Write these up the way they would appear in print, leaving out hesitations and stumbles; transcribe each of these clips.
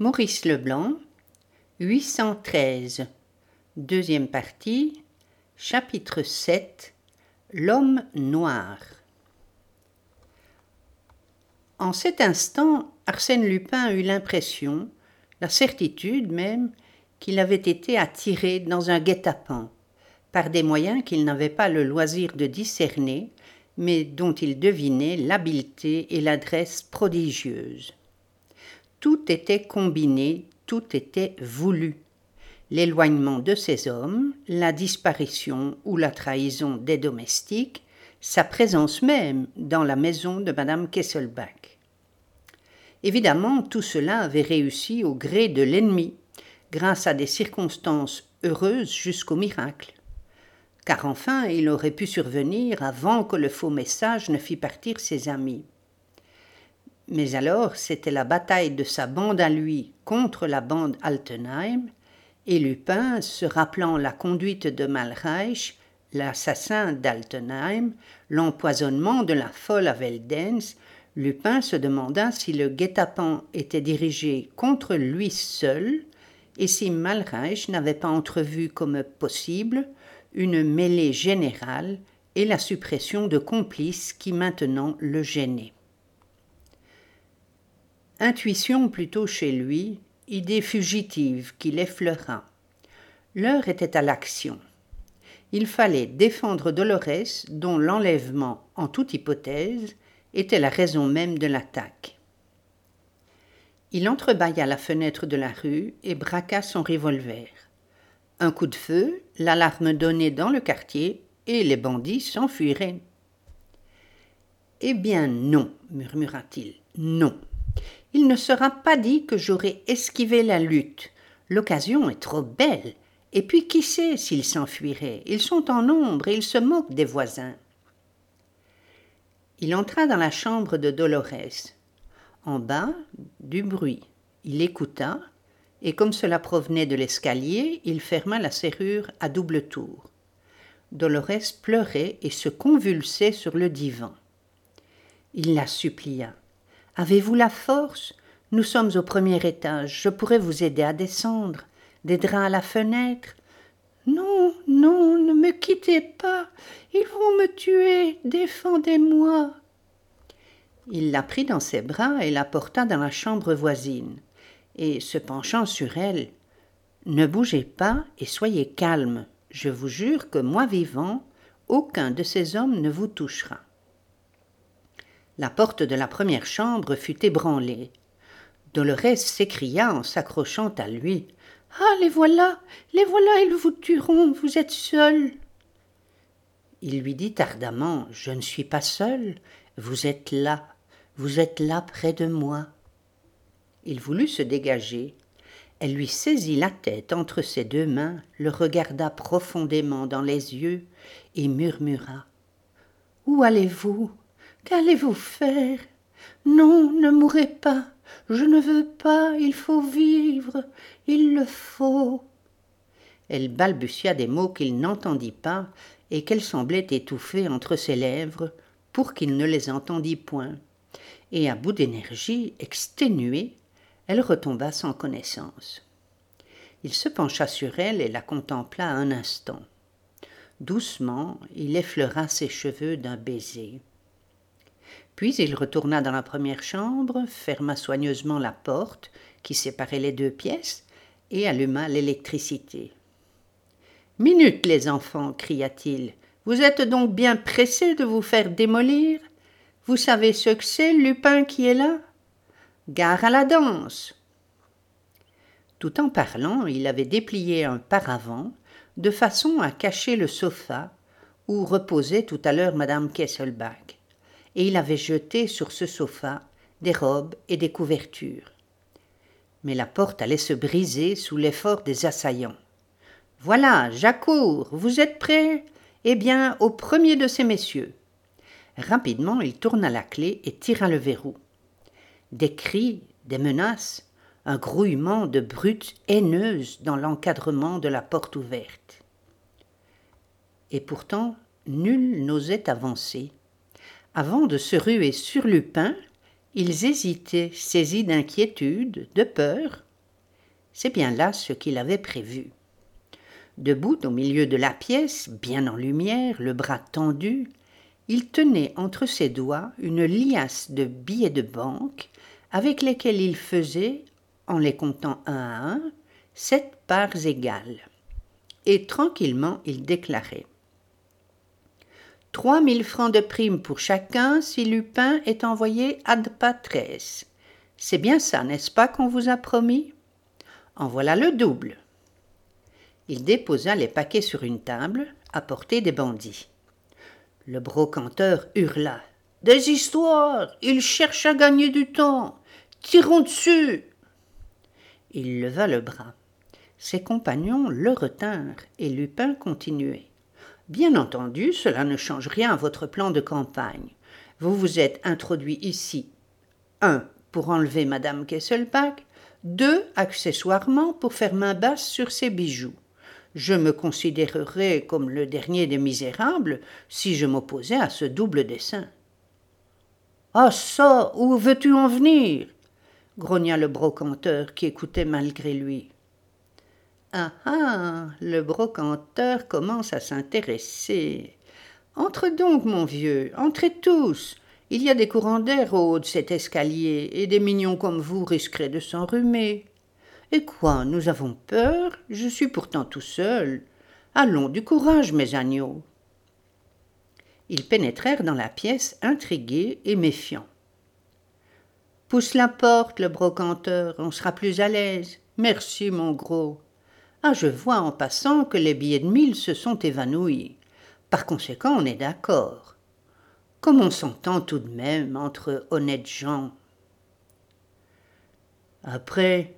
Maurice Leblanc, 813, deuxième partie, chapitre 7, L'homme noir. En cet instant, Arsène Lupin eut l'impression, la certitude même, qu'il avait été attiré dans un guet-apens, par des moyens qu'il n'avait pas le loisir de discerner, mais dont il devinait l'habileté et l'adresse prodigieuses. Tout était combiné, tout était voulu. L'éloignement de ces hommes, la disparition ou la trahison des domestiques, sa présence même dans la maison de Madame Kesselbach. Évidemment, tout cela avait réussi au gré de l'ennemi, grâce à des circonstances heureuses jusqu'au miracle. Car enfin, il aurait pu survenir avant que le faux message ne fît partir ses amis. Mais alors, c'était la bataille de sa bande à lui contre la bande Altenheim, et Lupin, se rappelant la conduite de Malreich, l'assassin d'Altenheim, l'empoisonnement de la folle à Veldenz, Lupin se demanda si le guet-apens était dirigé contre lui seul et si Malreich n'avait pas entrevu comme possible une mêlée générale et la suppression de complices qui maintenant le gênaient. Intuition plutôt chez lui, idée fugitive qui l'effleura. L'heure était à l'action. Il fallait défendre Dolorès, dont l'enlèvement, en toute hypothèse, était la raison même de l'attaque. Il entrebâilla la fenêtre de la rue et braqua son revolver. Un coup de feu, l'alarme donnée dans le quartier, et les bandits s'enfuiraient. « Eh bien non, murmura-t-il, non. Il ne sera pas dit que j'aurai esquivé la lutte. L'occasion est trop belle. Et puis qui sait s'ils s'enfuiraient? Ils sont en nombre et ils se moquent des voisins. » Il entra dans la chambre de Dolorès. En bas, du bruit. Il écouta, et comme cela provenait de l'escalier, il ferma la serrure à double tour. Dolorès pleurait et se convulsait sur le divan. Il la supplia. « Avez-vous la force? Nous sommes au premier étage. Je pourrais vous aider à descendre. Des draps à la fenêtre. »« Non, non, ne me quittez pas. Ils vont me tuer. Défendez-moi. » Il la prit dans ses bras et la porta dans la chambre voisine. Et se penchant sur elle, « Ne bougez pas et soyez calme. Je vous jure que moi vivant, aucun de ces hommes ne vous touchera. » La porte de la première chambre fut ébranlée. Dolorès s'écria en s'accrochant à lui. « Ah, les voilà, ils vous tueront, vous êtes seul. » Il lui dit ardemment, « Je ne suis pas seul, vous êtes là près de moi. » Il voulut se dégager. Elle lui saisit la tête entre ses deux mains, le regarda profondément dans les yeux et murmura. « Où allez-vous? Qu'allez-vous faire? Non, ne mourrez pas. Je ne veux pas, il faut vivre, il le faut. » Elle balbutia des mots qu'il n'entendit pas et qu'elle semblait étouffer entre ses lèvres pour qu'il ne les entendît point. Et à bout d'énergie, exténuée, elle retomba sans connaissance. Il se pencha sur elle et la contempla un instant. Doucement, il effleura ses cheveux d'un baiser. Puis il retourna dans la première chambre, ferma soigneusement la porte qui séparait les deux pièces et alluma l'électricité. « Minute, les enfants !» cria-t-il. « Vous êtes donc bien pressés de vous faire démolir? Vous savez ce que c'est, Lupin qui est là? Gare à la danse !» Tout en parlant, il avait déplié un paravent de façon à cacher le sofa où reposait tout à l'heure Madame Kesselbach, et il avait jeté sur ce sofa des robes et des couvertures. Mais la porte allait se briser sous l'effort des assaillants. « Voilà, j'accours, vous êtes prêts? Eh bien, au premier de ces messieurs. » Rapidement, il tourna la clé et tira le verrou. Des cris, des menaces, un grouillement de brutes haineuses dans l'encadrement de la porte ouverte. Et pourtant, nul n'osait avancer. Avant de se ruer sur Lupin, ils hésitaient, saisis d'inquiétude, de peur, C'est bien là ce qu'il avait prévu. Debout au milieu de la pièce, bien en lumière, le bras tendu, il tenait entre ses doigts une liasse de billets de banque avec lesquels il faisait, en les comptant un à un, 7 parts égales. Et tranquillement il déclarait 3 000 francs de prime pour chacun si Lupin est envoyé ad patres. C'est bien ça, n'est-ce pas, qu'on vous a promis? En voilà le double. Il déposa les paquets sur une table, à portée des bandits. Le brocanteur hurla. « Des histoires! Il cherche à gagner du temps! Tirons dessus !» Il leva le bras. Ses compagnons le retinrent et Lupin continuait. « Bien entendu, cela ne change rien à votre plan de campagne. Vous vous êtes introduit ici, 1. Pour enlever Madame Kesselbach, 2. Accessoirement pour faire main basse sur ses bijoux. Je me considérerais comme le dernier des misérables si je m'opposais à ce double dessein. »« Ah ça, où veux-tu en venir ?» grogna le brocanteur qui écoutait malgré lui. « Ah ah, le brocanteur commence à s'intéresser. Entre donc, mon vieux, entrez tous. Il y a des courants d'air au haut de cet escalier, et des mignons comme vous risqueraient de s'enrhumer. Et quoi, nous avons peur? Je suis pourtant tout seul. Allons, du courage, mes agneaux. » Ils pénétrèrent dans la pièce, intrigués et méfiants. « Pousse la porte, le brocanteur, on sera plus à l'aise. Merci, mon gros. Ah, je vois en passant que les billets de 1000 se sont évanouis. Par conséquent, on est d'accord. Comme on s'entend tout de même entre honnêtes gens. Après,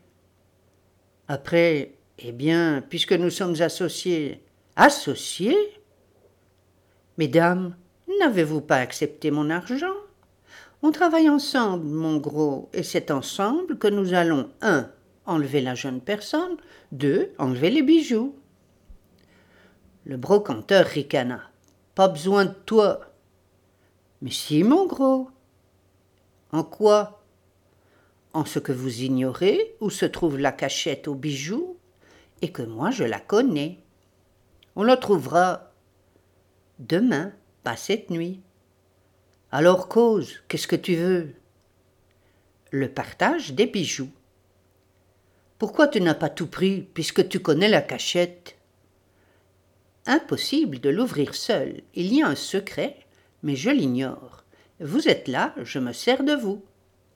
eh bien, puisque nous sommes associés. » « Associés ? Mesdames, n'avez-vous pas accepté mon argent ? On travaille ensemble, mon gros, et c'est ensemble que nous allons 1. Enlever la jeune personne, 2. Enlever les bijoux. » Le brocanteur ricana. « Pas besoin de toi. »« Mais si, mon gros. »« En quoi ? » ?»« En ce que vous ignorez où se trouve la cachette aux bijoux, et que moi je la connais. On la trouvera demain, pas cette nuit. Alors cause, qu'est-ce que tu veux ? Le partage des bijoux. Pourquoi tu n'as pas tout pris, puisque tu connais la cachette ? Impossible de l'ouvrir seul. Il y a un secret, mais je l'ignore. Vous êtes là, je me sers de vous.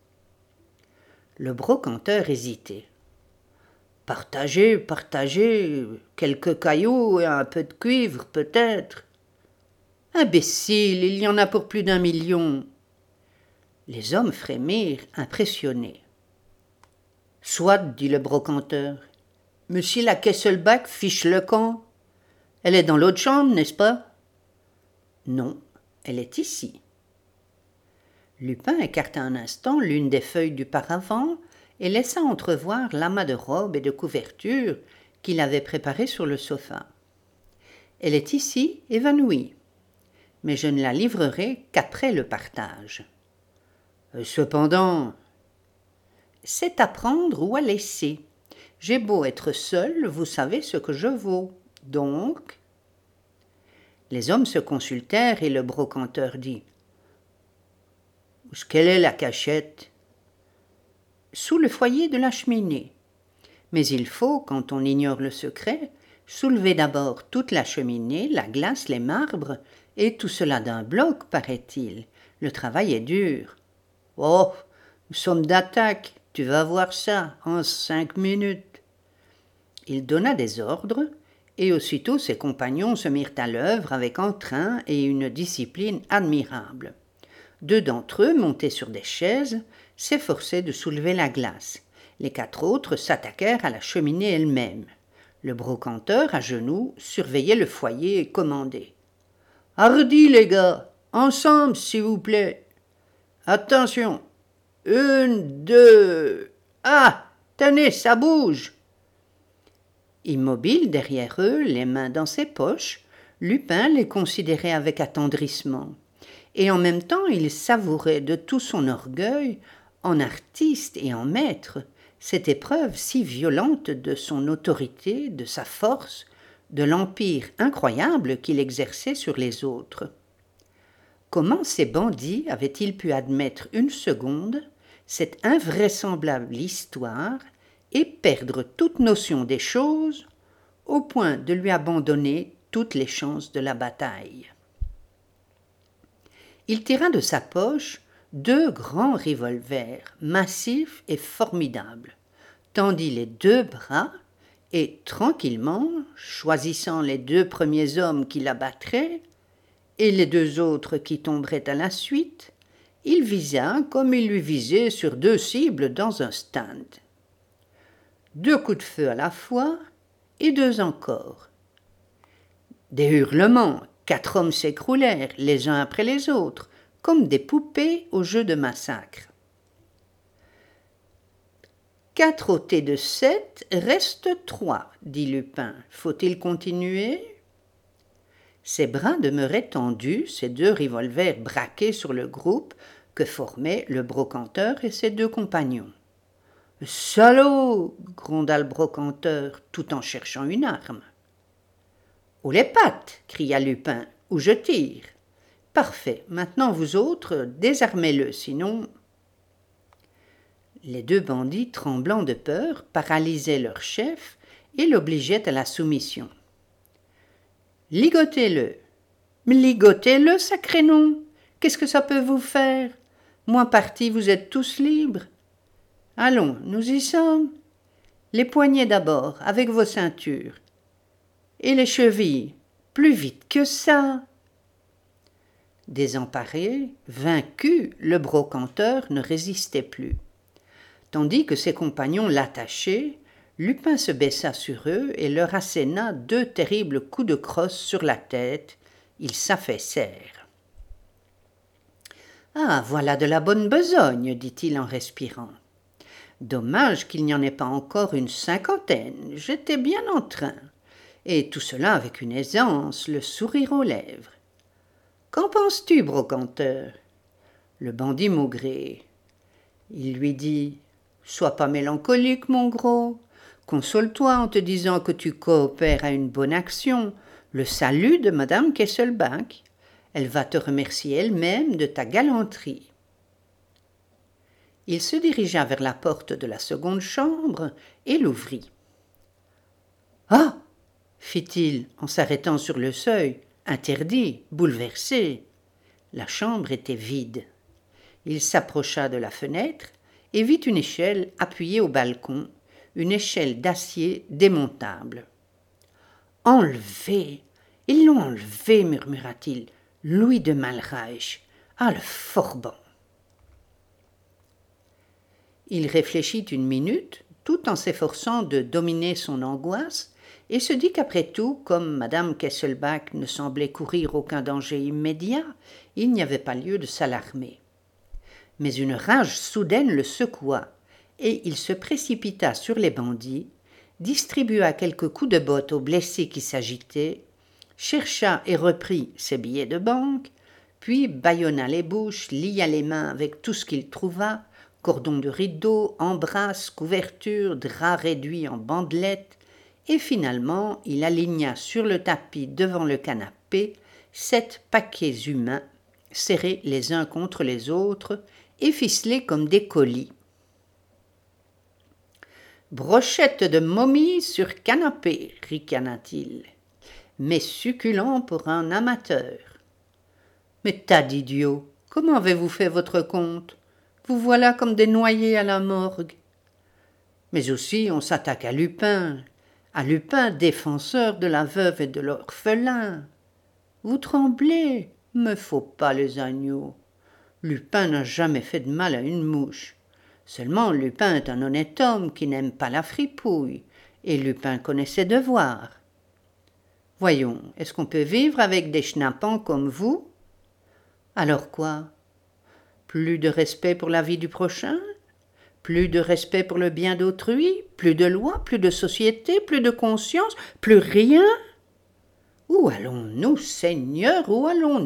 Le brocanteur hésitait. Partagez, quelques cailloux et un peu de cuivre, peut-être. Imbécile, il y en a pour plus d'1 million. Les hommes frémirent, impressionnés. Soit, dit le brocanteur. Monsieur la Kesselbach fiche le camp. Elle est dans l'autre chambre, n'est-ce pas ? Non, elle est ici. Lupin écarta un instant l'une des feuilles du paravent et laissa entrevoir l'amas de robes et de couvertures qu'il avait préparé sur le sofa. Elle est ici, évanouie, mais je ne la livrerai qu'après le partage. Cependant, c'est à prendre ou à laisser. J'ai beau être seul, vous savez ce que je vaux. Donc, les hommes se consultèrent et le brocanteur dit « Où est-ce qu'elle est, la cachette ?» Sous le foyer de la cheminée. Mais il faut, quand on ignore le secret, soulever d'abord toute la cheminée, la glace, les marbres, et tout cela d'un bloc, paraît-il. Le travail est dur. Oh, nous sommes d'attaque, tu vas voir ça, en 5 minutes. Il donna des ordres, et aussitôt ses compagnons se mirent à l'œuvre avec entrain et une discipline admirable. 2 d'entre eux, montés sur des chaises, s'efforçaient de soulever la glace. Les 4 autres s'attaquèrent à la cheminée elle-même. Le brocanteur, à genoux, surveillait le foyer et commandait. « Hardi, les gars, ensemble, s'il vous plaît. Attention, 1, 2... Ah, tenez, ça bouge !» Immobile derrière eux, les mains dans ses poches, Lupin les considérait avec attendrissement. Et en même temps il savourait de tout son orgueil, en artiste et en maître, cette épreuve si violente de son autorité, de sa force, de l'empire incroyable qu'il exerçait sur les autres. Comment ces bandits avaient-ils pu admettre une seconde cette invraisemblable histoire et perdre toute notion des choses au point de lui abandonner toutes les chances de la bataille? Il tira de sa poche 2 grands revolvers, massifs et formidables, tendit les 2 bras et, tranquillement, choisissant les 2 premiers hommes qu'il abattrait et les 2 autres qui tomberaient à la suite, il visa comme il lui visait sur 2 cibles dans un stand. 2 coups de feu à la fois et 2 encore. Des hurlements, 4 hommes s'écroulèrent les uns après les autres, comme des poupées au jeu de massacre. 4 ôtés de 7, reste 3, dit Lupin. Faut-il continuer? Ses bras demeuraient tendus, ses 2 revolvers braqués sur le groupe que formaient le brocanteur et ses 2 compagnons. « Salaud !» gronda le brocanteur, tout en cherchant une arme. « Ou les pattes !» cria Lupin, « ou je tire. »« Parfait, maintenant vous autres, désarmez-le, sinon… » Les 2 bandits, tremblants de peur, paralysaient leur chef et l'obligeaient à la soumission. « Ligotez-le !»« Mais ligotez-le, sacré nom ! Qu'est-ce que ça peut vous faire ? Moi parti, vous êtes tous libres. Allons, nous y sommes. Les poignets d'abord, avec vos ceintures. Et les chevilles, plus vite que ça. » Désemparé, vaincu, le brocanteur ne résistait plus. Tandis que ses compagnons l'attachaient, Lupin se baissa sur eux et leur asséna 2 terribles coups de crosse sur la tête. Ils s'affaissèrent. « Ah, voilà de la bonne besogne, dit-il en respirant. Dommage qu'il n'y en ait pas encore une 50aine, j'étais bien en train. Et tout cela avec une aisance, le sourire aux lèvres. Qu'en penses-tu, brocanteur ? Le bandit maugréa. Il lui dit « Sois pas mélancolique, mon gros. Console-toi en te disant que tu coopères à une bonne action, le salut de madame Kesselbach. Elle va te remercier elle-même de ta galanterie. » Il se dirigea vers la porte de la seconde chambre et l'ouvrit. « Ah !» fit-il en s'arrêtant sur le seuil, interdit, bouleversé. La chambre était vide. Il s'approcha de la fenêtre et vit une échelle appuyée au balcon, une échelle d'acier démontable. « Enlevé ! Ils l'ont enlevé, murmura-t-il. Louis de Malreich. Ah, le forban !» Il réfléchit une minute, tout en s'efforçant de dominer son angoisse, et se dit qu'après tout, comme madame Kesselbach ne semblait courir aucun danger immédiat, il n'y avait pas lieu de s'alarmer. Mais une rage soudaine le secoua, et il se précipita sur les bandits, distribua quelques coups de botte aux blessés qui s'agitaient, chercha et reprit ses billets de banque, puis bâillonna les bouches, lia les mains avec tout ce qu'il trouva, cordons de rideau, embrasses, couvertures, draps réduits en bandelettes, et finalement il aligna sur le tapis devant le canapé 7 paquets humains, serrés les uns contre les autres et ficelés comme des colis. « Brochette de momie sur canapé, ricana-t-il, mais succulent pour un amateur. Mais tas d'idiots, comment avez-vous fait votre compte ? Vous voilà comme des noyés à la morgue. Mais aussi on s'attaque à Lupin défenseur de la veuve et de l'orphelin. Vous tremblez, me faut pas les agneaux. Lupin n'a jamais fait de mal à une mouche. Seulement Lupin est un honnête homme qui n'aime pas la fripouille, et Lupin connaît ses devoirs. Voyons, est-ce qu'on peut vivre avec des schnappants comme vous ? Alors quoi ? Plus de respect pour la vie du prochain ? Plus de respect pour le bien d'autrui ? Plus de loi, plus de société, plus de conscience, plus rien ? Où allons-nous, Seigneur, où allons-nous ?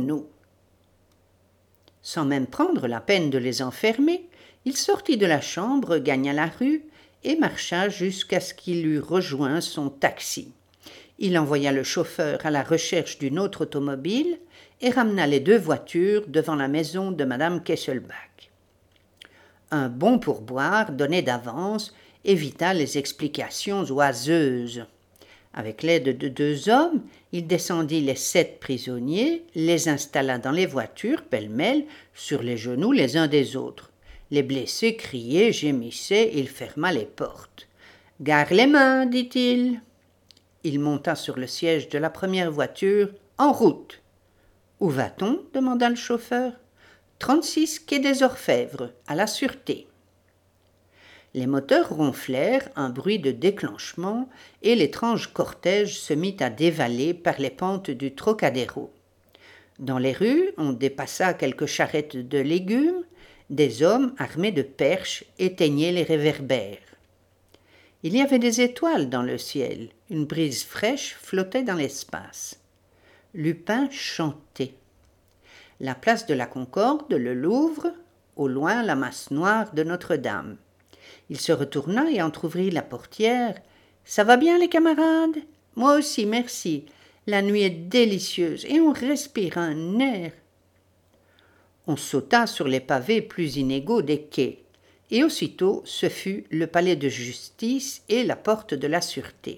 Sans même prendre la peine de les enfermer, il sortit de la chambre, gagna la rue et marcha jusqu'à ce qu'il eût rejoint son taxi. Il envoya le chauffeur à la recherche d'une autre automobile et ramena les 2 voitures devant la maison de Madame Kesselbach. Un bon pourboire donné d'avance évita les explications oiseuses. Avec l'aide de 2 hommes, il descendit les 7 prisonniers, les installa dans les voitures pêle-mêle sur les genoux les uns des autres. Les blessés criaient, gémissaient, il ferma les portes. « Gare les mains, dit-il. » Il monta sur le siège de la première voiture. « En route !»« Où va-t-on » demanda le chauffeur. « 36 quai des Orfèvres, à la sûreté. » Les moteurs ronflèrent, un bruit de déclenchement, et l'étrange cortège se mit à dévaler par les pentes du Trocadéro. Dans les rues, on dépassa quelques charrettes de légumes. Des hommes armés de perches éteignaient les réverbères. Il y avait des étoiles dans le ciel, une brise fraîche flottait dans l'espace. Lupin chantait. La place de la Concorde, le Louvre, au loin la masse noire de Notre-Dame. Il se retourna et entr'ouvrit la portière. « Ça va bien les camarades ? Moi aussi, merci. La nuit est délicieuse et on respire un air. » On sauta sur les pavés plus inégaux des quais. Et aussitôt, ce fut le palais de justice et la porte de la sûreté.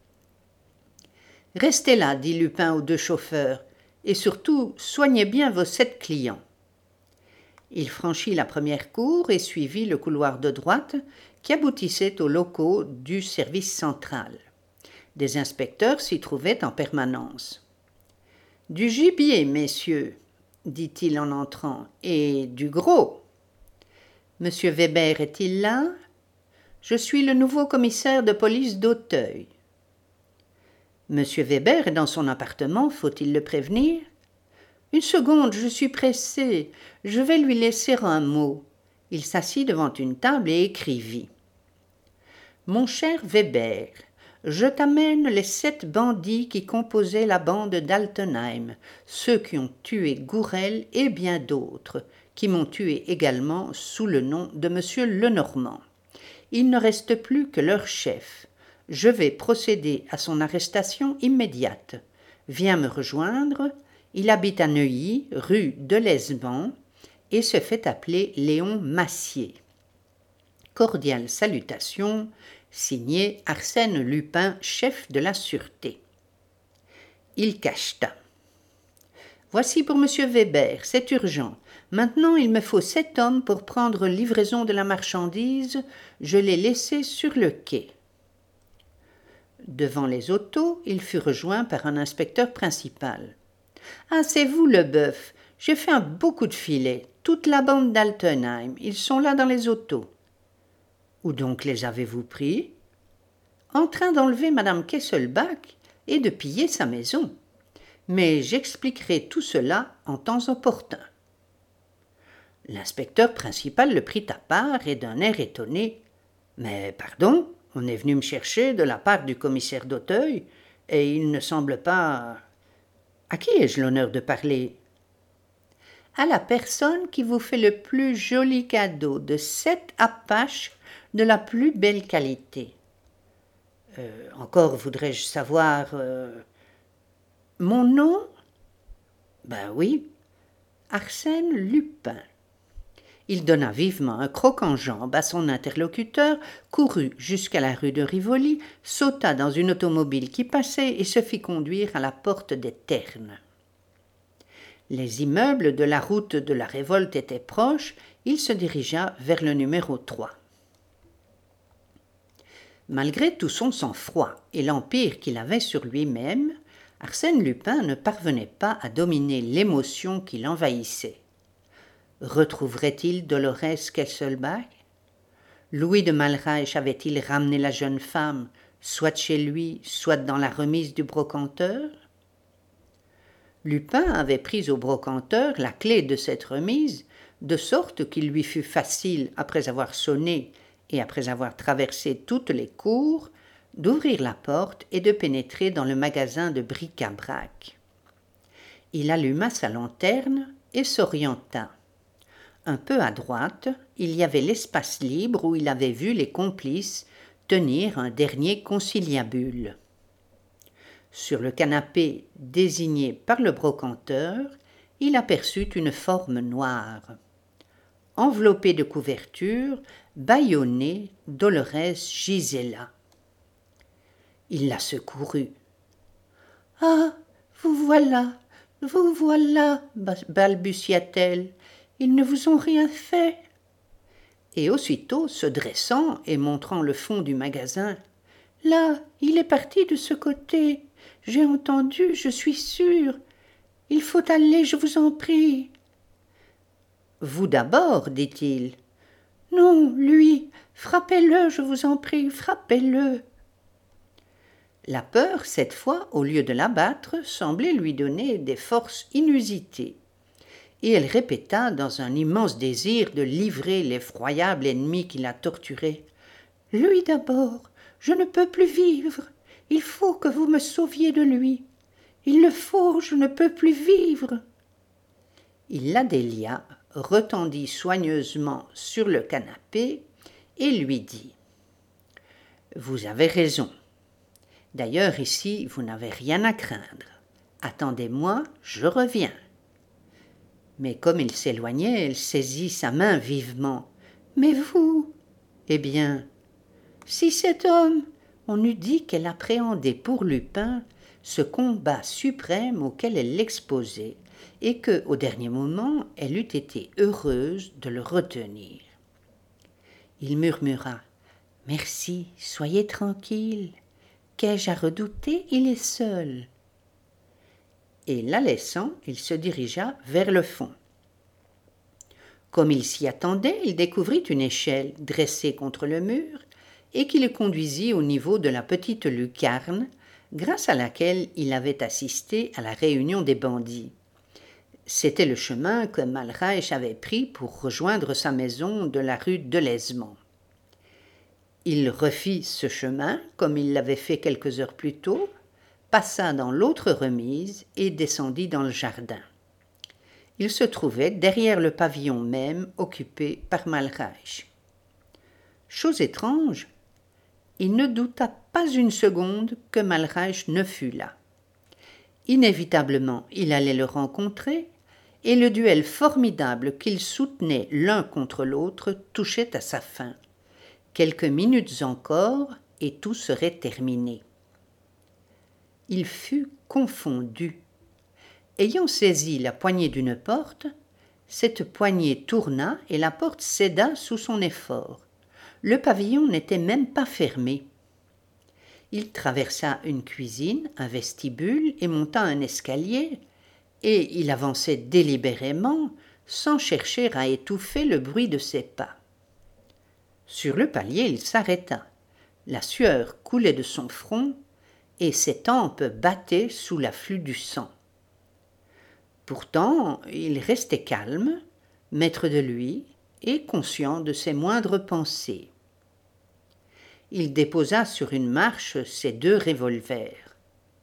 « Restez là, dit Lupin aux 2 chauffeurs, et surtout, soignez bien vos 7 clients. » Il franchit la première cour et suivit le couloir de droite qui aboutissait aux locaux du service central. Des inspecteurs s'y trouvaient en permanence. « Du gibier, messieurs, dit-il en entrant, et du gros. Monsieur Weber est-il là ? Je suis le nouveau commissaire de police d'Auteuil. Monsieur Weber est dans son appartement, faut-il le prévenir ? Une seconde, je suis pressé, je vais lui laisser un mot. Il s'assit devant une table et écrivit. Mon cher Weber, je t'amène les 7 bandits qui composaient la bande d'Altenheim, ceux qui ont tué Gourel et bien d'autres, qui m'ont tué également sous le nom de monsieur Lenormand. Il ne reste plus que leur chef. Je vais procéder à son arrestation immédiate. Viens me rejoindre. Il habite à Neuilly, rue de l'Esban, et se fait appeler Léon Massier. Cordiales salutations, signé Arsène Lupin, chef de la sûreté. Il cacheta. Voici pour monsieur Weber, c'est urgent. Maintenant, il me faut 7 hommes pour prendre livraison de la marchandise. Je l'ai laissé sur le quai. Devant les autos, il fut rejoint par un inspecteur principal. « Ah, c'est vous, Leboeuf. J'ai fait un beau coup de filet. Toute la bande d'Altenheim. Ils sont là dans les autos. »« Où donc les avez-vous pris ?»« En train d'enlever madame Kesselbach et de piller sa maison. Mais j'expliquerai tout cela en temps opportun. » L'inspecteur principal le prit à part et d'un air étonné. « Mais pardon, on est venu me chercher de la part du commissaire d'Auteuil, et il ne semble pas... À qui ai-je l'honneur de parler ?»« À la personne qui vous fait le plus joli cadeau de 7 apaches de la plus belle qualité. Encore voudrais-je savoir... Mon nom ? Ben oui, Arsène Lupin. » Il donna vivement un croc-en-jambe à son interlocuteur, courut jusqu'à la rue de Rivoli, sauta dans une automobile qui passait et se fit conduire à la porte des Ternes. Les immeubles de la route de la Révolte étaient proches, il se dirigea vers le numéro 3. Malgré tout son sang-froid et l'empire qu'il avait sur lui-même, Arsène Lupin ne parvenait pas à dominer l'émotion qui l'envahissait. Retrouverait-il Dolorès Kesselbach ? Louis de Malreich avait-il ramené la jeune femme, soit chez lui, soit dans la remise du brocanteur ? Lupin avait pris au brocanteur la clé de cette remise, de sorte qu'il lui fut facile, après avoir sonné et après avoir traversé toutes les cours, d'ouvrir la porte et de pénétrer dans le magasin de bric-à-brac. Il alluma sa lanterne et s'orienta. Un peu à droite, il y avait l'espace libre où il avait vu les complices tenir un dernier conciliabule. Sur le canapé désigné par le brocanteur, il aperçut une forme noire. Enveloppée de couverture, bâillonnée, Dolorès gisait là. Il la secourut. « Ah, vous voilà, balbutia-t-elle. Ils ne vous ont rien fait. » Et aussitôt, se dressant et montrant le fond du magasin, « Là, il est parti de ce côté. J'ai entendu, je suis sûre. Il faut aller, je vous en prie. » « Vous d'abord, dit-il. »« Non, lui. Frappez-le, je vous en prie, frappez-le. » La peur, cette fois, au lieu de l'abattre, semblait lui donner des forces inusitées. Et elle répéta, dans un immense désir de livrer l'effroyable ennemi qui la torturait. « Lui d'abord, je ne peux plus vivre. Il faut que vous me sauviez de lui. Il le faut, je ne peux plus vivre. » Il la délia, retendit soigneusement sur le canapé et lui dit « Vous avez raison. D'ailleurs, ici, vous n'avez rien à craindre. Attendez-moi, je reviens. » Mais comme il s'éloignait, elle saisit sa main vivement. « Mais vous ?» « Eh bien, si cet homme, on eût dit qu'elle appréhendait pour Lupin ce combat suprême auquel elle l'exposait, et que, au dernier moment, elle eût été heureuse de le retenir. » Il murmura « Merci, soyez tranquille. Qu'ai-je à redouter? Il est seul. » Et la laissant, il se dirigea vers le fond. Comme il s'y attendait, il découvrit une échelle dressée contre le mur et qui le conduisit au niveau de la petite lucarne, grâce à laquelle il avait assisté à la réunion des bandits. C'était le chemin que Malreich avait pris pour rejoindre sa maison de la rue Delesmont. Il refit ce chemin, comme il l'avait fait quelques heures plus tôt, passa dans l'autre remise et descendit dans le jardin. Il se trouvait derrière le pavillon même occupé par Malreich. Chose étrange, il ne douta pas une seconde que Malreich ne fût là. Inévitablement, il allait le rencontrer, et le duel formidable qu'ils soutenaient l'un contre l'autre touchait à sa fin. Quelques minutes encore, et tout serait terminé. Il fut confondu. Ayant saisi la poignée d'une porte, cette poignée tourna et la porte céda sous son effort. Le pavillon n'était même pas fermé. Il traversa une cuisine, un vestibule et monta un escalier, et il avançait délibérément, sans chercher à étouffer le bruit de ses pas. Sur le palier, il s'arrêta. La sueur coulait de son front, et ses tempes battaient sous l'afflux du sang. Pourtant, il restait calme, maître de lui et conscient de ses moindres pensées. Il déposa sur une marche ses 2 revolvers.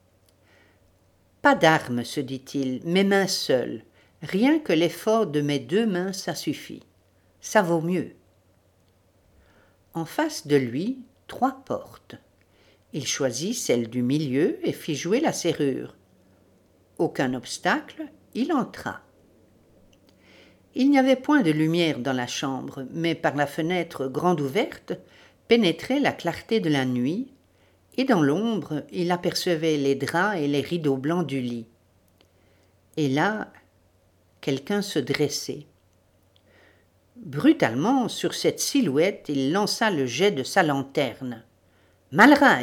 « Pas d'armes, se dit-il, mes mains seules. Rien que l'effort de mes 2 mains, ça suffit. Ça vaut mieux. » En face de lui, 3 portes. Il choisit celle du milieu et fit jouer la serrure. Aucun obstacle, il entra. Il n'y avait point de lumière dans la chambre, mais par la fenêtre grande ouverte pénétrait la clarté de la nuit, et dans l'ombre il apercevait les draps et les rideaux blancs du lit. Et là, quelqu'un se dressait. Brutalement, sur cette silhouette, il lança le jet de sa lanterne. « Malreich !»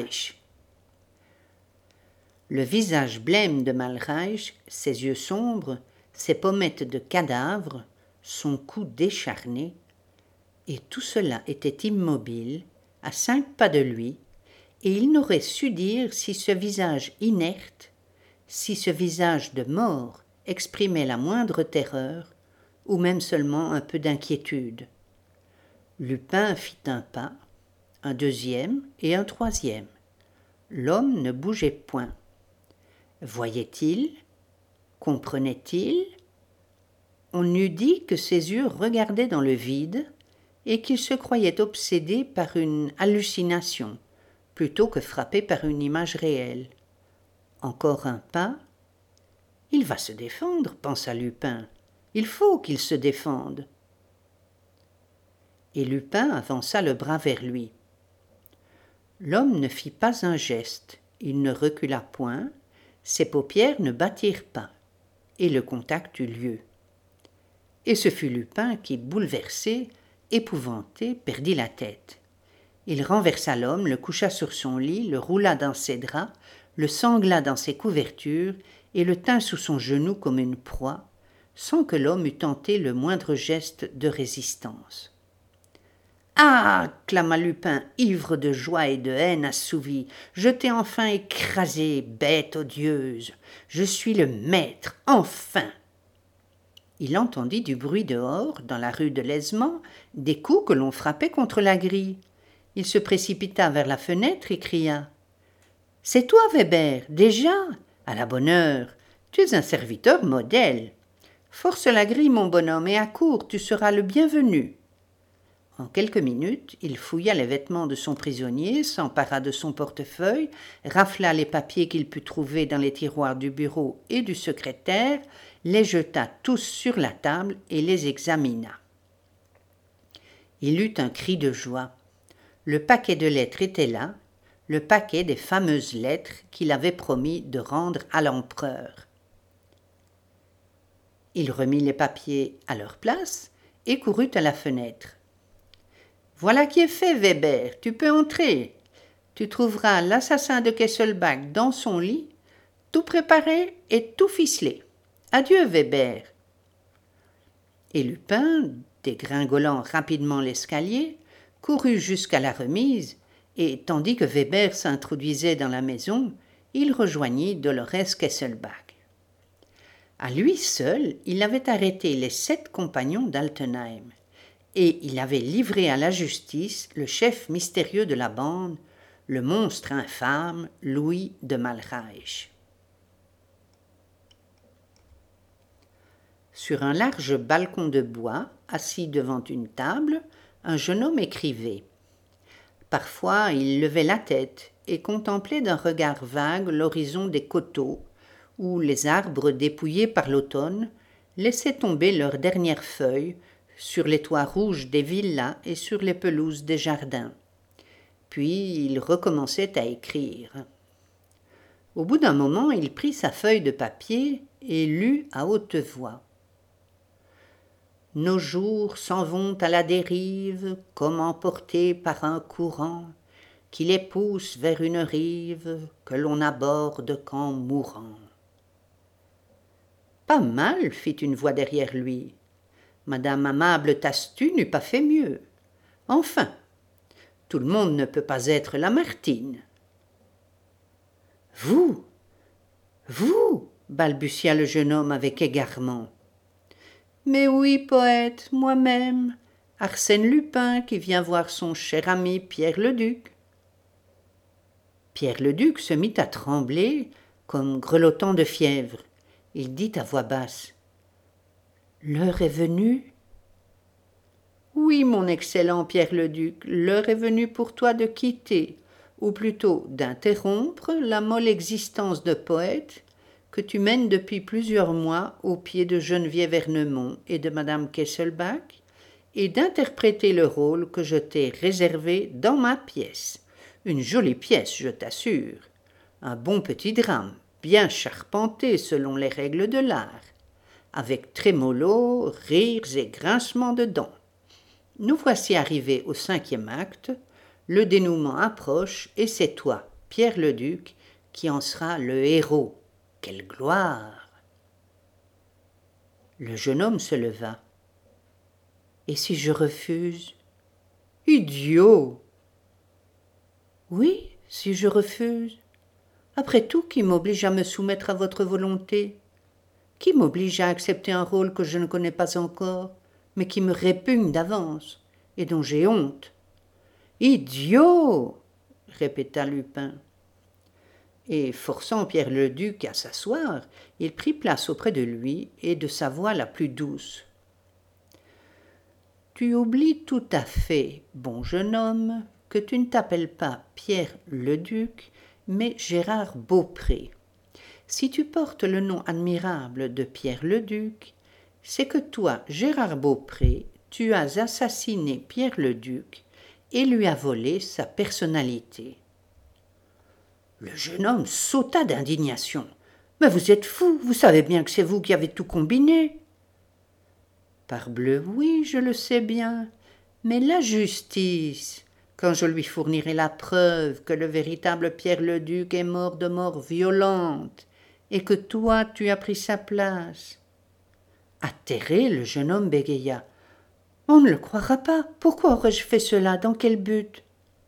Le visage blême de Malreich, ses yeux sombres, ses pommettes de cadavre, son cou décharné, et tout cela était immobile, à 5 pas de lui, et il n'aurait su dire si ce visage inerte, si ce visage de mort exprimait la moindre terreur, ou même seulement un peu d'inquiétude. Lupin fit un pas, un deuxième et un troisième. L'homme ne bougeait point. Voyait-il? Comprenait-il? On eût dit que ses yeux regardaient dans le vide et qu'il se croyait obsédé par une hallucination, plutôt que frappé par une image réelle. Encore un pas. Il va se défendre, pensa Lupin. Il faut qu'il se défende. Et Lupin avança le bras vers lui. L'homme ne fit pas un geste, il ne recula point, ses paupières ne battirent pas, et le contact eut lieu. Et ce fut Lupin qui, bouleversé, épouvanté, perdit la tête. Il renversa l'homme, le coucha sur son lit, le roula dans ses draps, le sangla dans ses couvertures et le tint sous son genou comme une proie, sans que l'homme eût tenté le moindre geste de résistance. « Ah !» clama Lupin, ivre de joie et de haine assouvie. « Je t'ai enfin écrasé, bête odieuse. Je suis le maître, enfin !» Il entendit du bruit dehors, dans la rue de l'Aisement, des coups que l'on frappait contre la grille. Il se précipita vers la fenêtre et cria « C'est toi, Weber, déjà ? À la bonne heure. Tu es un serviteur modèle. Force la grille, mon bonhomme, et accours, tu seras le bienvenu. » En quelques minutes, il fouilla les vêtements de son prisonnier, s'empara de son portefeuille, rafla les papiers qu'il put trouver dans les tiroirs du bureau et du secrétaire, les jeta tous sur la table et les examina. Il eut un cri de joie. Le paquet de lettres était là, le paquet des fameuses lettres qu'il avait promis de rendre à l'empereur. Il remit les papiers à leur place et courut à la fenêtre. « Voilà qui est fait, Weber, tu peux entrer. Tu trouveras l'assassin de Kesselbach dans son lit, tout préparé et tout ficelé. Adieu, Weber. » Et Lupin, dégringolant rapidement l'escalier, courut jusqu'à la remise, et tandis que Weber s'introduisait dans la maison, il rejoignit Dolorès Kesselbach. À lui seul, il avait arrêté les 7 compagnons d'Altenheim, et il avait livré à la justice le chef mystérieux de la bande, le monstre infâme Louis de Malreich. Sur un large balcon de bois, assis devant une table, un jeune homme écrivait. Parfois, il levait la tête et contemplait d'un regard vague l'horizon des coteaux, où les arbres dépouillés par l'automne laissaient tomber leurs dernières feuilles sur les toits rouges des villas et sur les pelouses des jardins. Puis il recommençait à écrire. Au bout d'un moment, il prit sa feuille de papier et lut à haute voix. « Nos jours s'en vont à la dérive, comme emportés par un courant qui les pousse vers une rive que l'on aborde qu'en mourant. » « Pas mal, fit une voix derrière lui. Madame Amable Tastu n'eût pas fait mieux. Enfin, tout le monde ne peut pas être Lamartine. »« Vous, balbutia le jeune homme avec égarement. « Mais oui, poète, moi-même, Arsène Lupin qui vient voir son cher ami Pierre Leduc. » Pierre Leduc se mit à trembler comme grelottant de fièvre. Il dit à voix basse. « L'heure est venue ?»« Oui, mon excellent Pierre Leduc, l'heure est venue pour toi de quitter, ou plutôt d'interrompre la molle existence de poète que tu mènes depuis plusieurs mois aux pieds de Geneviève Ernemont et de madame Kesselbach, et d'interpréter le rôle que je t'ai réservé dans ma pièce. Une jolie pièce, je t'assure. Un bon petit drame, bien charpenté selon les règles de l'art, avec trémolo, rires et grincements de dents. Nous voici arrivés au 5e acte, le dénouement approche et c'est toi, Pierre Leduc, qui en sera le héros. Quelle gloire !» Le jeune homme se leva. « Et si je refuse ?»« Idiot !»« Oui, si je refuse. Après tout, qui m'oblige à me soumettre à votre volonté ? Qui m'oblige à accepter un rôle que je ne connais pas encore, mais qui me répugne d'avance, et dont j'ai honte ? »« Idiot !» répéta Lupin. « Et forçant Pierre-le-Duc à s'asseoir, il prit place auprès de lui et de sa voix la plus douce. « Tu oublies tout à fait, bon jeune homme, que tu ne t'appelles pas Pierre-le-Duc, mais Gérard Beaupré. Si tu portes le nom admirable de Pierre-le-Duc, c'est que toi, Gérard Beaupré, tu as assassiné Pierre-le-Duc et lui as volé sa personnalité. » Le jeune homme sauta d'indignation. « Mais vous êtes fou, vous savez bien que c'est vous qui avez tout combiné. » « Parbleu, oui, je le sais bien, mais la justice, quand je lui fournirai la preuve que le véritable Pierre-le-Duc est mort de mort violente et que toi tu as pris sa place. » Atterré, le jeune homme bégaya. « On ne le croira pas. Pourquoi aurais-je fait cela? Dans quel but? » »«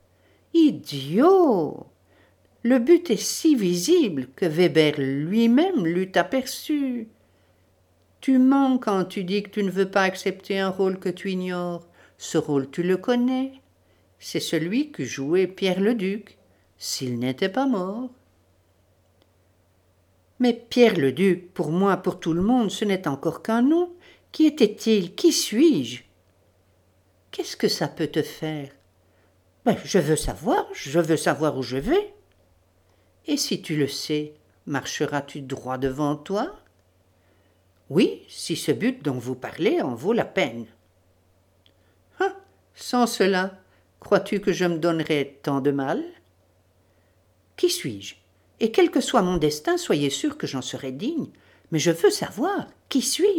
Idiot! Le but est si visible que Weber lui-même l'eût aperçu. Tu mens quand tu dis que tu ne veux pas accepter un rôle que tu ignores. Ce rôle, tu le connais. C'est celui que jouait Pierre-le-Duc, s'il n'était pas mort. » « Mais Pierre-le-Duc, pour moi, pour tout le monde, ce n'est encore qu'un nom. Qui était-il? Qui suis-je? »« Qu'est-ce que ça peut te faire? » ?»« Je veux savoir où je vais. »« Et si tu le sais, marcheras-tu droit devant toi? » ?»« Oui, si ce but dont vous parlez en vaut la peine. »« Ah, sans cela, crois-tu que je me donnerais tant de mal? » ?»« Qui suis-je? Et quel que soit mon destin, soyez sûr que j'en serai digne. Mais je veux savoir, qui suis-je? »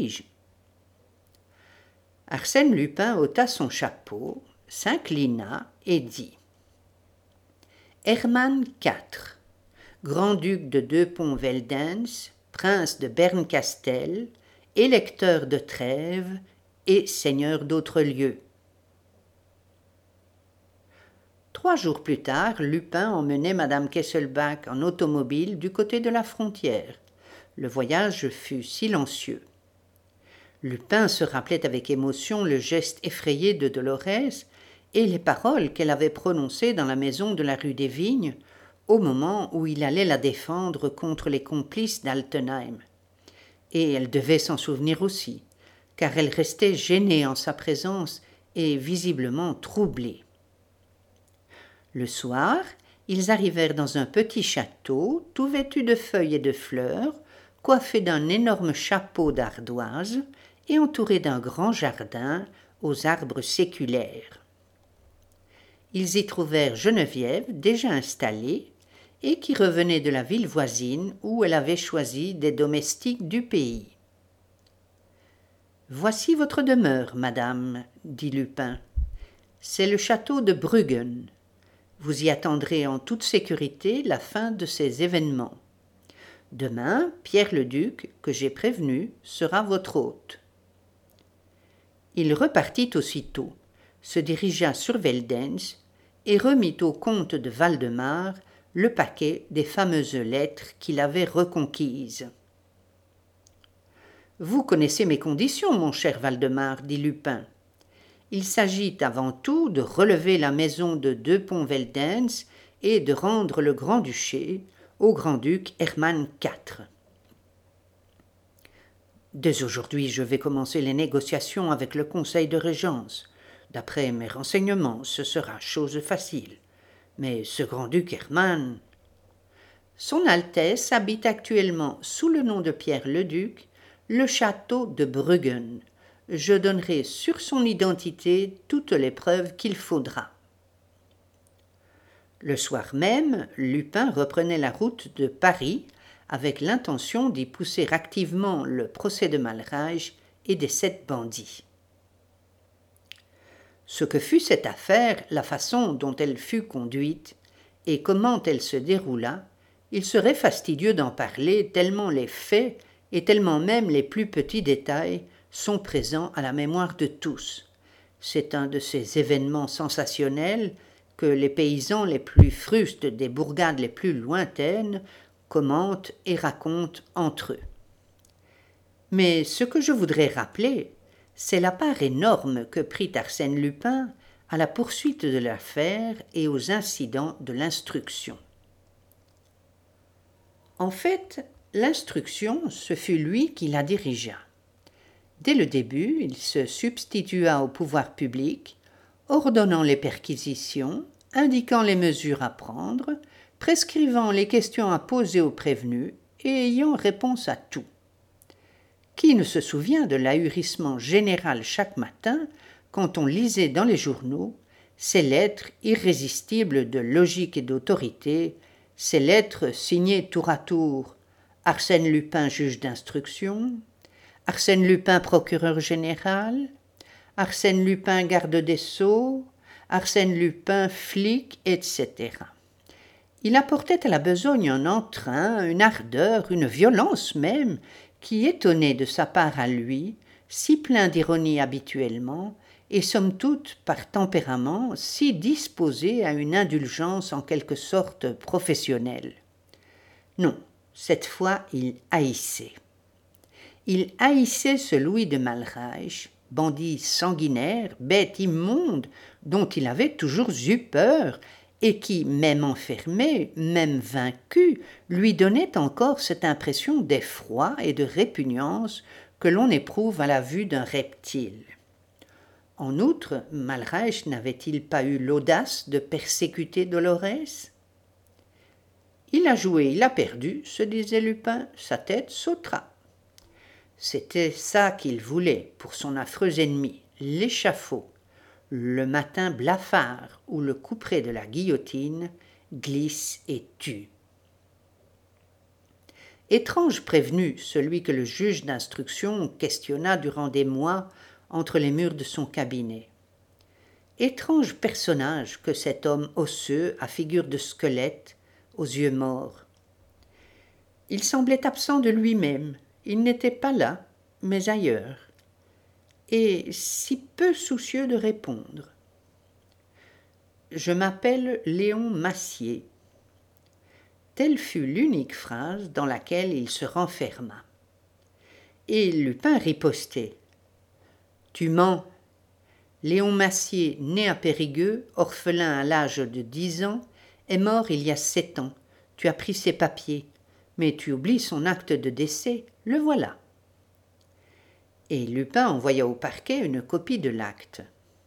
Arsène Lupin ôta son chapeau, s'inclina et dit: « Hermann IV, grand-duc de Deux-Ponts-Veldenz, prince de Berncastel, électeur de Trèves et seigneur d'autres lieux. » 3 jours plus tard, Lupin emmenait madame Kesselbach en automobile du côté de la frontière. Le voyage fut silencieux. Lupin se rappelait avec émotion le geste effrayé de Dolorès et les paroles qu'elle avait prononcées dans la maison de la rue des Vignes au moment où il allait la défendre contre les complices d'Altenheim. Et elle devait s'en souvenir aussi, car elle restait gênée en sa présence et visiblement troublée. Le soir, ils arrivèrent dans un petit château, tout vêtu de feuilles et de fleurs, coiffé d'un énorme chapeau d'ardoise et entouré d'un grand jardin aux arbres séculaires. Ils y trouvèrent Geneviève, déjà installée, et qui revenait de la ville voisine où elle avait choisi des domestiques du pays. « Voici votre demeure, madame, » dit Lupin. « C'est le château de Bruggen. Vous y attendrez en toute sécurité la fin de ces événements. Demain, Pierre-le-Duc, que j'ai prévenu, sera votre hôte. » Il repartit aussitôt, se dirigea sur Veldenz et remit au comte de Valdemar le paquet des fameuses lettres qu'il avait reconquises. « Vous connaissez mes conditions, mon cher Valdemar, dit Lupin. Il s'agit avant tout de relever la maison de Deux-Ponts-Veldenz et de rendre le Grand-Duché au grand-duc Hermann IV. Dès aujourd'hui, je vais commencer les négociations avec le conseil de régence. D'après mes renseignements, ce sera chose facile. Mais ce grand-duc Hermann... Son Altesse habite actuellement, sous le nom de Pierre-le-Duc, le château de Bruggen. Je donnerai sur son identité toutes les preuves qu'il faudra. » Le soir même, Lupin reprenait la route de Paris avec l'intention d'y pousser activement le procès de Malrage et des 7 bandits. Ce que fut cette affaire, la façon dont elle fut conduite et comment elle se déroula, il serait fastidieux d'en parler tellement les faits et tellement même les plus petits détails sont présents à la mémoire de tous. C'est un de ces événements sensationnels que les paysans les plus frustes des bourgades les plus lointaines commentent et racontent entre eux. Mais ce que je voudrais rappeler, c'est la part énorme que prit Arsène Lupin à la poursuite de l'affaire et aux incidents de l'instruction. En fait, l'instruction, ce fut lui qui la dirigea. Dès le début, il se substitua au pouvoir public, ordonnant les perquisitions, indiquant les mesures à prendre, prescrivant les questions à poser aux prévenus et ayant réponse à tout. Qui ne se souvient de l'ahurissement général chaque matin quand on lisait dans les journaux ces lettres irrésistibles de logique et d'autorité, ces lettres signées tour à tour Arsène Lupin juge d'instruction, Arsène Lupin procureur général, Arsène Lupin garde des sceaux, Arsène Lupin flic, etc. Il apportait à la besogne un entrain, une ardeur, une violence même, qui étonnait de sa part à lui, si plein d'ironie habituellement, et somme toute, par tempérament, si disposé à une indulgence en quelque sorte professionnelle. Non, cette fois il haïssait. Il haïssait ce Louis de Malreich, bandit sanguinaire, bête immonde, dont il avait toujours eu peur, et qui, même enfermé, même vaincu, lui donnait encore cette impression d'effroi et de répugnance que l'on éprouve à la vue d'un reptile. En outre, Malreich n'avait-il pas eu l'audace de persécuter Dolorès ? Il a joué, il a perdu, se disait Lupin, sa tête sautera. C'était ça qu'il voulait pour son affreux ennemi, l'échafaud, le matin blafard où le couperet de la guillotine glisse et tue. Étrange prévenu, celui que le juge d'instruction questionna durant des mois entre les murs de son cabinet. Étrange personnage que cet homme osseux à figure de squelette, aux yeux morts. Il semblait absent de lui-même, il n'était pas là, mais ailleurs, et si peu soucieux de répondre. « Je m'appelle Léon Massier ». Telle fut l'unique phrase dans laquelle il se renferma. Et Lupin ripostait. « Tu mens. Léon Massier, né à Périgueux, orphelin à l'âge de 10 ans, est mort il y a 7 ans. Tu as pris ses papiers, mais tu oublies son acte de décès. Le voilà. » Et Lupin envoya au parquet une copie de l'acte.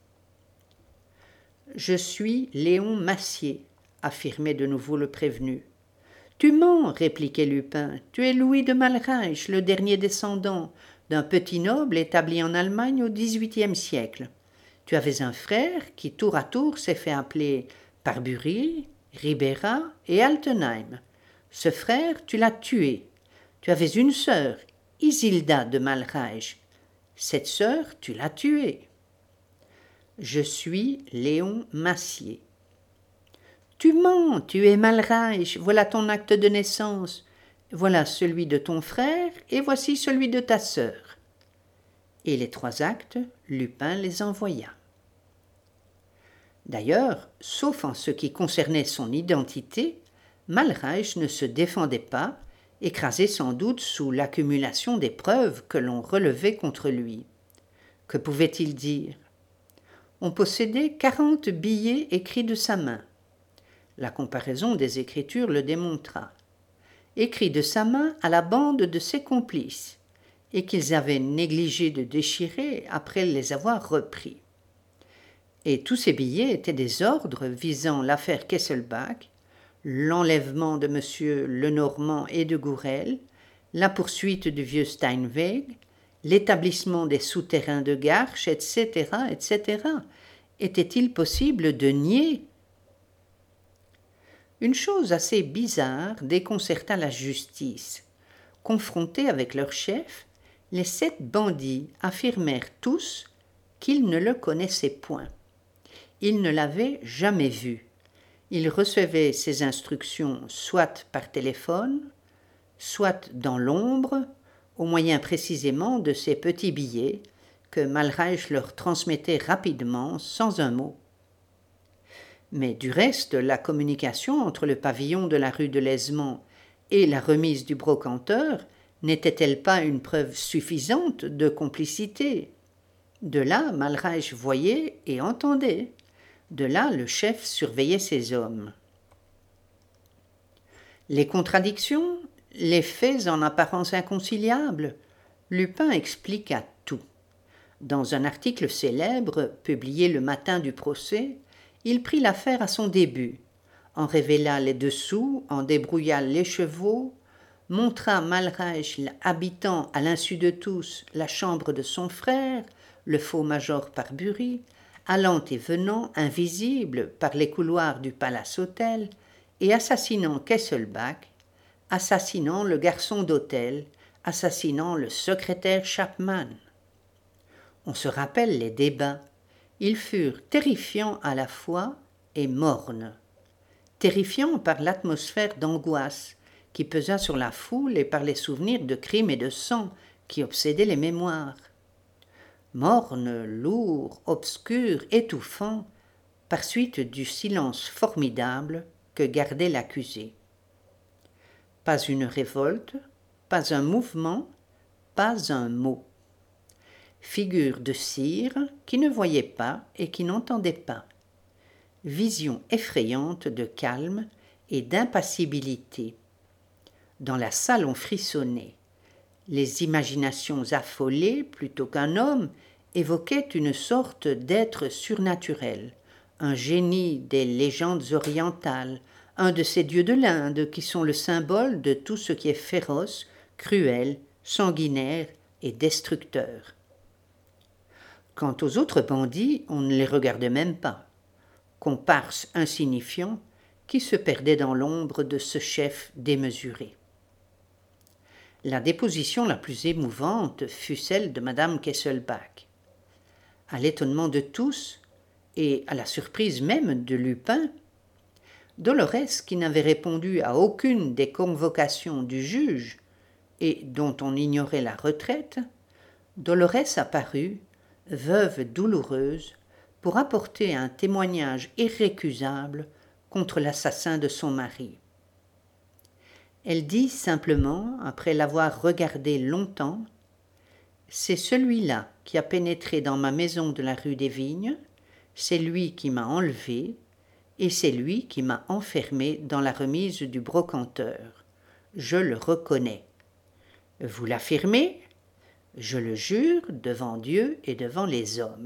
« Je suis Léon Massier, » affirmait de nouveau le prévenu. « Tu mens, » répliquait Lupin. « Tu es Louis de Malreich, le dernier descendant d'un petit noble établi en Allemagne au XVIIIe siècle. Tu avais un frère qui, tour à tour, s'est fait appeler Barbury, Ribera et Altenheim. Ce frère, tu l'as tué. Tu avais une sœur, Isilda de Malreich. Cette sœur, tu l'as tuée. Je suis Léon Massier. Tu mens, tu es Malreich, voilà ton acte de naissance, voilà celui de ton frère et voici celui de ta sœur. » Et les 3 actes, Lupin les envoya. D'ailleurs, sauf en ce qui concernait son identité, Malreich ne se défendait pas, écrasé sans doute sous l'accumulation des preuves que l'on relevait contre lui. Que pouvait-il dire ? On possédait 40 billets écrits de sa main. La comparaison des écritures le démontra. Écrits de sa main à la bande de ses complices, et qu'ils avaient négligé de déchirer après les avoir repris. Et tous ces billets étaient des ordres visant l'affaire Kesselbach, l'enlèvement de M. Lenormand et de Gourel, la poursuite du vieux Steinweg, l'établissement des souterrains de Garches, etc., etc. Était-il possible de nier ? Une chose assez bizarre déconcerta la justice. Confrontés avec leur chef, les 7 bandits affirmèrent tous qu'ils ne le connaissaient point. Ils ne l'avaient jamais vu. Ils recevaient ses instructions soit par téléphone, soit dans l'ombre, au moyen précisément de ces petits billets que Malreich leur transmettait rapidement, sans un mot. Mais du reste, la communication entre le pavillon de la rue de l'Aisement et la remise du brocanteur n'était-elle pas une preuve suffisante de complicité ? De là, Malreich voyait et entendait. De là, le chef surveillait ses hommes. Les contradictions, Les faits en apparence inconciliables, Lupin expliqua tout. Dans un article célèbre, publié le matin du procès, il prit l'affaire à son début, en révéla les dessous, en débrouilla les chevaux, montra Malreich habitant à l'insu de tous la chambre de son frère, le faux major Parbury, allant et venant, invisible, par les couloirs du palace-hôtel, et assassinant Kesselbach, assassinant le garçon d'hôtel, assassinant le secrétaire Chapman. On se rappelle les débats. Ils furent terrifiants à la fois et mornes. Terrifiants par l'atmosphère d'angoisse qui pesa sur la foule et par les souvenirs de crimes et de sang qui obsédaient les mémoires. Mornes, lourds, obscurs, étouffants, par suite du silence formidable que gardait l'accusé. Pas une révolte, pas un mouvement, pas un mot. Figure de cire qui ne voyait pas et qui n'entendait pas. Vision effrayante de calme et d'impassibilité. Dans la salle on frissonnait. Les imaginations affolées, plutôt qu'un homme, évoquaient une sorte d'être surnaturel, un génie des légendes orientales, un de ces dieux de l'Inde qui sont le symbole de tout ce qui est féroce, cruel, sanguinaire et destructeur. Quant aux autres bandits, on ne les regardait même pas, comparses insignifiants qui se perdaient dans l'ombre de ce chef démesuré. La déposition la plus émouvante fut celle de madame Kesselbach. À l'étonnement de tous, et à la surprise même de Lupin, Dolorès, qui n'avait répondu à aucune des convocations du juge et dont on ignorait la retraite, Dolorès apparut, veuve douloureuse, pour apporter un témoignage irrécusable contre l'assassin de son mari. Elle dit simplement, après l'avoir regardé longtemps, « C'est celui-là qui a pénétré dans ma maison de la rue des Vignes, c'est lui qui m'a enlevé, et c'est lui qui m'a enfermé dans la remise du brocanteur. Je le reconnais. Vous l'affirmez ? Je le jure devant Dieu et devant les hommes. »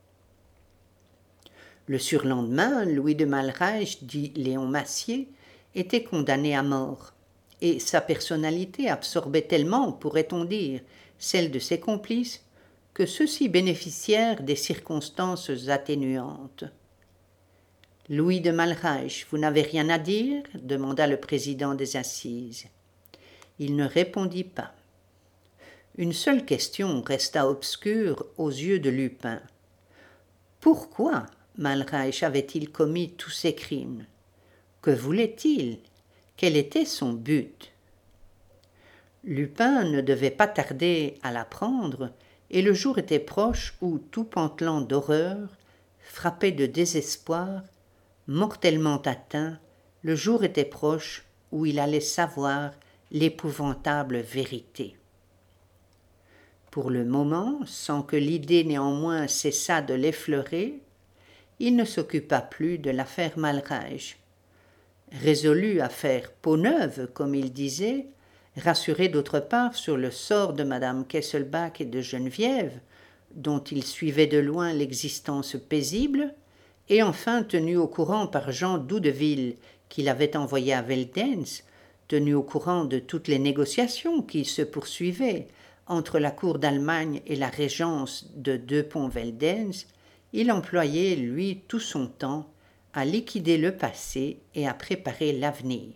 Le surlendemain, Louis de Malreich, dit Léon Massier, était condamné à mort, et sa personnalité absorbait tellement, pourrait-on dire, celle de ses complices, que ceux-ci bénéficièrent des circonstances atténuantes. « Louis de Malreich, vous n'avez rien à dire ?» demanda le président des assises. Il ne répondit pas. Une seule question resta obscure aux yeux de Lupin. Pourquoi Malreich avait-il commis tous ces crimes? Que voulait-il? Quel était son but? Lupin ne devait pas tarder à l'apprendre, et le jour était proche où, tout pantelant d'horreur, frappé de désespoir, mortellement atteint, le jour était proche où il allait savoir l'épouvantable vérité. Pour le moment, sans que l'idée néanmoins cessât de l'effleurer, il ne s'occupa plus de l'affaire Malreich. Résolu à faire peau neuve, comme il disait, rassuré d'autre part sur le sort de madame Kesselbach et de Geneviève, dont il suivait de loin l'existence paisible, et enfin tenu au courant par Jean Doudeville, qui l'avait envoyé à Veldenz, tenu au courant de toutes les négociations qui se poursuivaient entre la cour d'Allemagne et la régence de Deux-Ponts-Veldenz, il employait, lui, tout son temps à liquider le passé et à préparer l'avenir.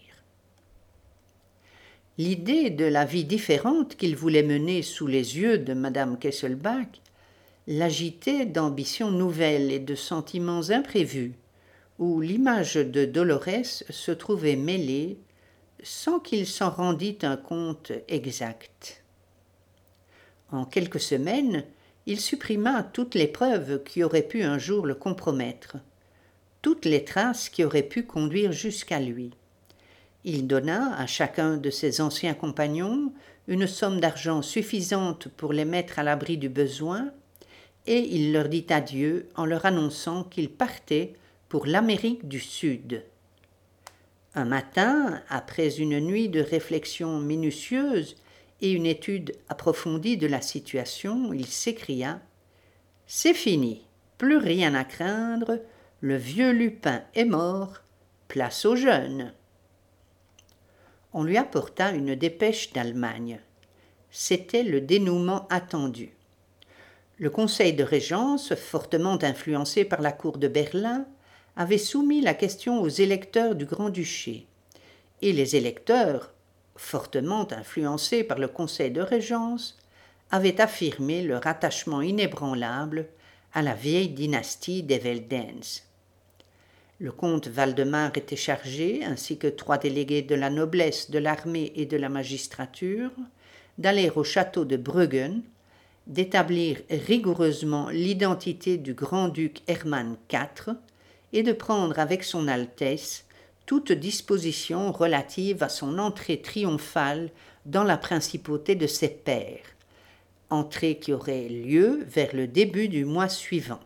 L'idée de la vie différente qu'il voulait mener sous les yeux de madame Kesselbach l'agitait d'ambitions nouvelles et de sentiments imprévus, où l'image de Dolorès se trouvait mêlée sans qu'il s'en rendît un compte exact. En quelques semaines, il supprima toutes les preuves qui auraient pu un jour le compromettre, toutes les traces qui auraient pu conduire jusqu'à lui. Il donna à chacun de ses anciens compagnons une somme d'argent suffisante pour les mettre à l'abri du besoin, et il leur dit adieu en leur annonçant qu'il partait pour l'Amérique du Sud. Un matin, après une nuit de réflexion minutieuse et une étude approfondie de la situation, il s'écria « C'est fini, plus rien à craindre, le vieux Lupin est mort, place aux jeunes !» On lui apporta une dépêche d'Allemagne. C'était le dénouement attendu. Le conseil de régence, fortement influencé par la cour de Berlin, avait soumis la question aux électeurs du Grand-Duché. Et les électeurs, fortement influencés par le conseil de régence, avaient affirmé leur attachement inébranlable à la vieille dynastie des Veldenz. Le comte Waldemar était chargé, ainsi que 3 délégués de la noblesse, de l'armée et de la magistrature, d'aller au château de Bruggen, d'établir rigoureusement l'identité du grand-duc Hermann IV et de prendre avec son Altesse toute disposition relative à son entrée triomphale dans la principauté de ses pairs, entrée qui aurait lieu vers le début du mois suivant.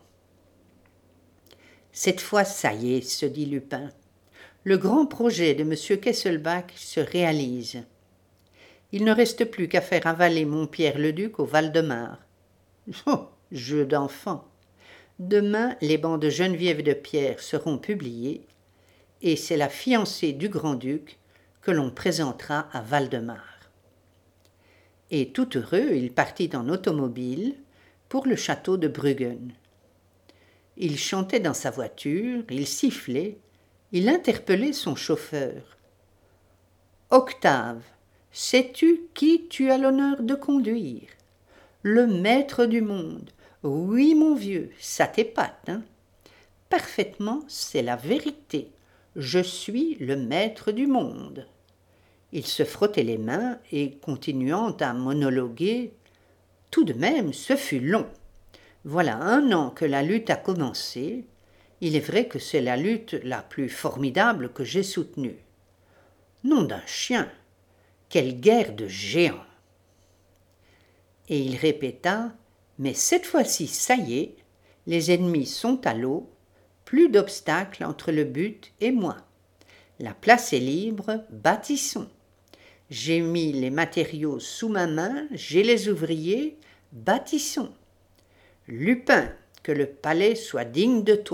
« Cette fois, ça y est, se dit Lupin. Le grand projet de M. Kesselbach se réalise. Il ne reste plus qu'à faire avaler mon Pierre-le-Duc au Val-de-Marne. Oh, jeu d'enfant! Demain, les bans de Geneviève et de Pierre seront publiés, et c'est la fiancée du grand-duc que l'on présentera à Val-de-Marne. » Et tout heureux, il partit en automobile pour le château de Bruggen. Il chantait dans sa voiture, il sifflait, il interpellait son chauffeur. « Octave, sais-tu qui tu as l'honneur de conduire ? Le maître du monde. Oui, mon vieux, ça t'épate, hein ? Parfaitement, c'est la vérité. Je suis le maître du monde. » Il se frottait les mains et, continuant à monologuer, « Tout de même, ce fut long. Voilà 1 an que la lutte a commencé. Il est vrai que c'est la lutte la plus formidable que j'ai soutenue. Nom d'un chien! Quelle guerre de géants !» Et il répéta « Mais cette fois-ci, ça y est, les ennemis sont à l'eau, plus d'obstacles entre le but et moi. La place est libre, bâtissons. J'ai mis les matériaux sous ma main, j'ai les ouvriers, bâtissons. Lupin, que le palais soit digne de toi. »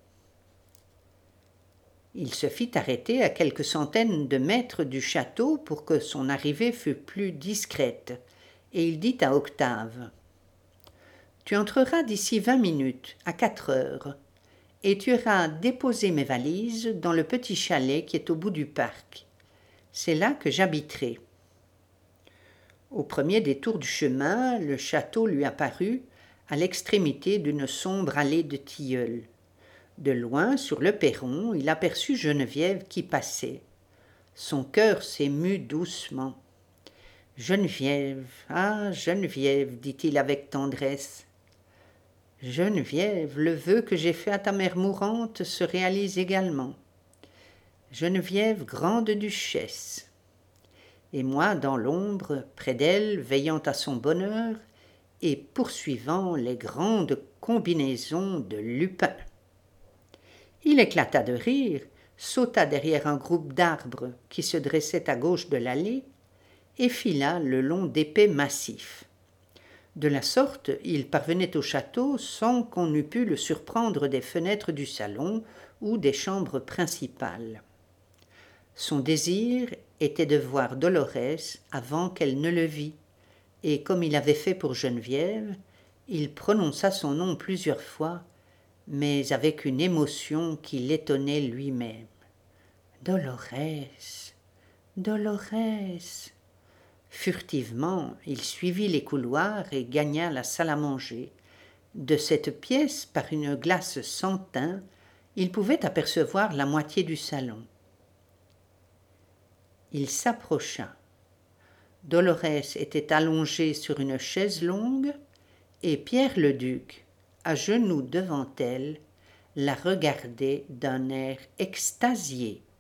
Il se fit arrêter à quelques centaines de mètres du château pour que son arrivée fût plus discrète, et il dit à Octave « Tu entreras d'ici 20 minutes, à 4 heures, et tu iras déposer mes valises dans le petit chalet qui est au bout du parc. C'est là que j'habiterai. » Au premier détour du chemin, le château lui apparut à l'extrémité d'une sombre allée de tilleuls. De loin, sur le perron, il aperçut Geneviève qui passait. Son cœur s'émut doucement. « Geneviève, ah Geneviève, dit-il avec tendresse. Geneviève, le vœu que j'ai fait à ta mère mourante se réalise également. Geneviève, grande duchesse. Et moi, dans l'ombre, près d'elle, veillant à son bonheur et poursuivant les grandes combinaisons de Lupin. » Il éclata de rire, sauta derrière un groupe d'arbres qui se dressait à gauche de l'allée et fila le long d'épais massifs. De la sorte, il parvenait au château sans qu'on eût pu le surprendre des fenêtres du salon ou des chambres principales. Son désir était de voir Dolorès avant qu'elle ne le vît, et comme il avait fait pour Geneviève, il prononça son nom plusieurs fois, mais avec une émotion qui l'étonnait lui-même. « Dolorès, Dolorès !» Furtivement, il suivit les couloirs et gagna la salle à manger. De cette pièce, par une glace sans teint, il pouvait apercevoir la moitié du salon. Il s'approcha. Dolorès était allongée sur une chaise longue et Pierre-le-Duc, à genoux devant elle, la regardait d'un air extasié.